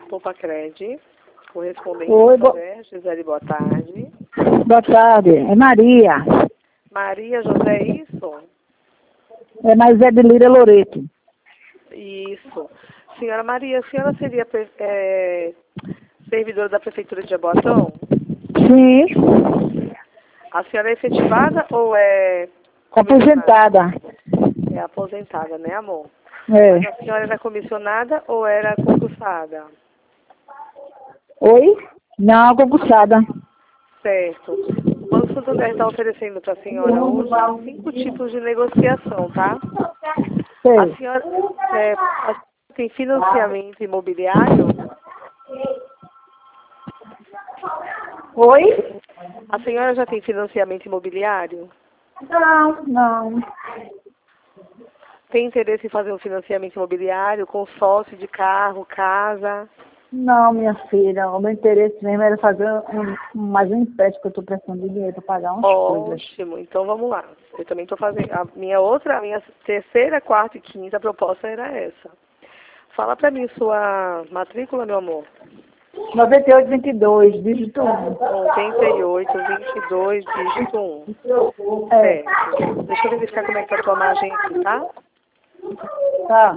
Poupa-Cred, correspondente Oi, Gisele, boa tarde. boa tarde. É Maria. Maria José, é isso? É mais é de Lira Loreto. Isso. Senhora Maria, a senhora seria servidora da Prefeitura de Jaboatão? Sim. A senhora é efetivada ou é Aposentada. É aposentada, né, amor? É. Mas a senhora era comissionada ou era concursada? Oi? Não, concursada. Certo. O Banco Santander está oferecendo para a senhora hoje 5 tipos de negociação, tá? A Sei. senhora tem financiamento imobiliário? Oi? A senhora já tem financiamento imobiliário? Não. Tem interesse em fazer um financiamento imobiliário, consórcio de carro, casa? Não, minha filha. O meu interesse mesmo era fazer mais um empréstimo que eu estou prestando de dinheiro para pagar umas coisas. Ótimo, então vamos lá. Eu também estou fazendo. A minha terceira, quarta e quinta proposta era essa. Fala para mim sua matrícula, meu amor. 9822, dígito 1. 8822, dígito 1. É. Certo. Deixa eu verificar como é que tá a tua margem aqui, tá? Tá.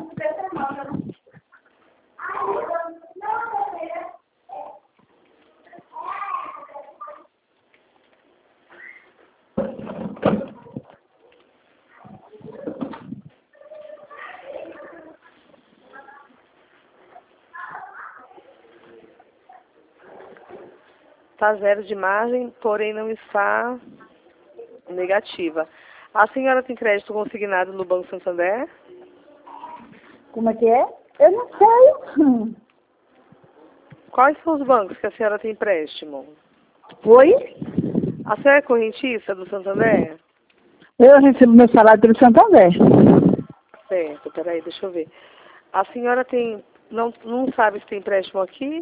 Tá zero de margem, porém não está negativa. A senhora tem crédito consignado no Banco Santander? Como é que é? Eu não sei. Quais são os bancos que a senhora tem empréstimo? Oi? A senhora é correntista do Santander? Eu recebo meu salário pelo Santander. Certo, peraí, deixa eu ver. A senhora tem. Não sabe se tem empréstimo aqui?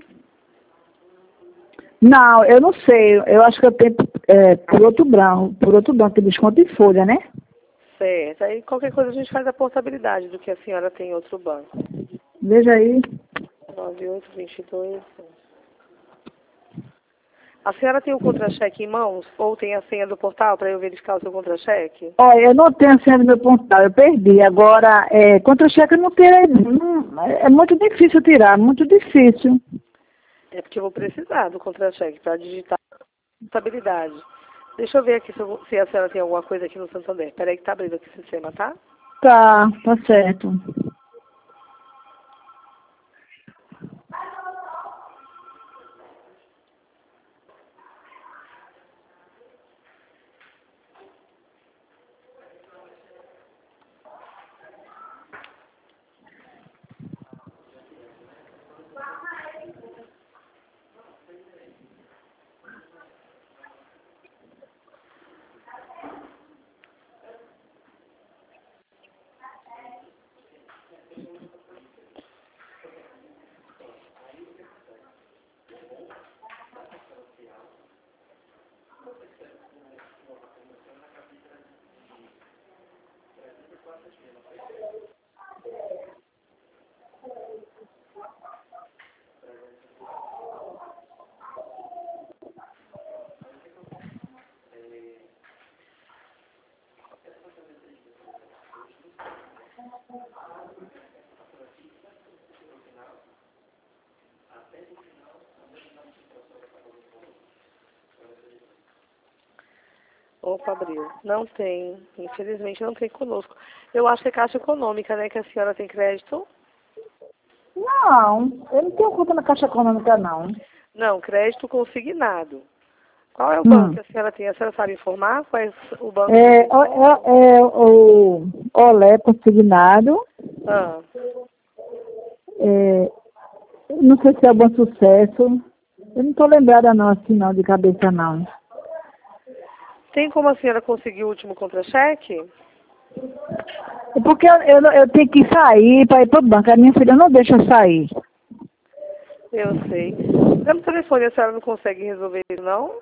Não, eu não sei. Eu acho que eu tenho por outro banco, que desconto em folha, né? Certo. Aí qualquer coisa a gente faz a portabilidade do que a senhora tem em outro banco. Veja aí. 9822. A senhora tem o contra-cheque em mãos? Ou tem a senha do portal para eu verificar o seu contra-cheque? Olha, eu não tenho a senha do meu pontal, eu perdi. Agora, contra-cheque eu não tenho. É muito difícil tirar, muito difícil. É porque eu vou precisar do contra-cheque para digitar a portabilidade. Deixa eu ver aqui se a senhora tem alguma coisa aqui no Santander. Peraí que tá abrindo aqui o sistema, tá? Tá certo. Opa, abriu. Não tem. Infelizmente não tem conosco. Eu acho que é Caixa Econômica, né? Que a senhora tem crédito. Não, eu não tenho conta na Caixa Econômica, não. Não, crédito consignado. Qual é o banco que a senhora tem? A senhora sabe informar? Qual é o banco que você tem? O Olé consignado. Ah, Não sei se é Bom Sucesso. Eu não estou lembrada não, assim, não, de cabeça, não. tem como a senhora conseguir o último contra-cheque? É porque eu tenho que sair para ir para o banco. A minha filha não deixa eu sair. Eu sei. Pelo telefone a senhora não consegue resolver isso, não?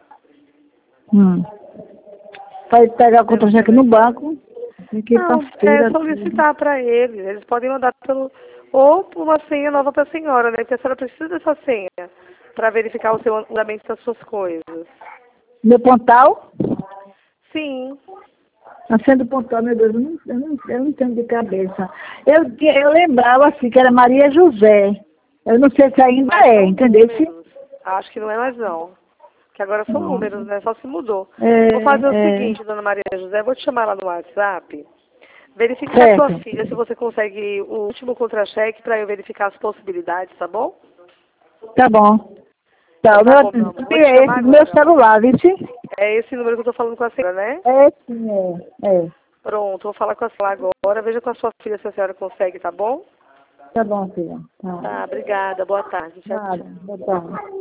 Para pegar o contra-cheque no banco. Tem que ir para Não, a feira. solicitar para eles. Eles podem mandar pelo Ou uma senha nova para a senhora, né? Porque a senhora precisa dessa senha para verificar o seu andamento das suas coisas. Meu pontal? Sim. A senha do pontal, meu Deus, eu não tenho de cabeça. Eu lembrava assim, que era Maria José. Eu não sei se ainda Mas são entendeu? números. Acho que não é mais não. Que agora são Não. números, né? Só se mudou. Vou fazer o É, seguinte, dona Maria José, vou te chamar lá no WhatsApp. Verifique com a sua certo. filha se você consegue o último contra-cheque para eu verificar as possibilidades, tá bom? Tá bom. Tá, Então o tá meu, bom, meu amor. Vou te é esse chamar do meu agora. celular, viu? É esse número que eu tô falando com a senhora, né? É sim, é. Pronto, vou falar com a senhora agora. Veja com a sua filha se a senhora consegue, tá bom? Tá bom, filha. Tá. Tá, obrigada. Boa tarde. Tchau, Nada, tchau. boa tarde.